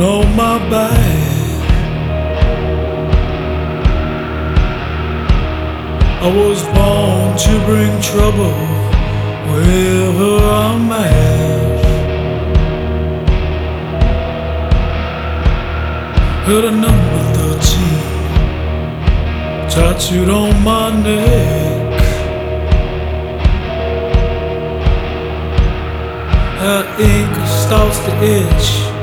on my back. I was born to bring trouble wherever I'm at. Heard a number 13 tattooed on my neck. That ink starts to itch